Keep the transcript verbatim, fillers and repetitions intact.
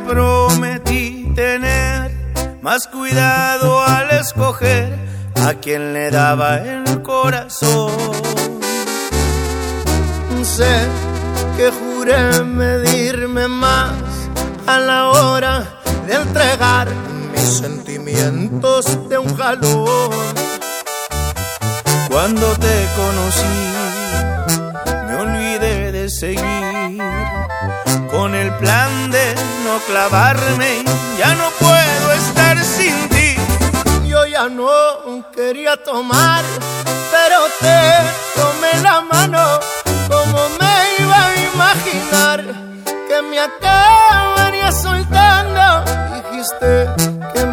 prometí tener más cuidado al escoger a quien le daba el corazón. Sé que juré medirme más a la hora de entregar mis sentimientos de un jalón. Cuando te conocí, me olvidé de seguir con el plan de no clavarme. Ya no puedo estar sin ti. Yo ya no quería tomar, pero te tomé la mano. Como me iba a imaginar que me acabaría soltando. Dijiste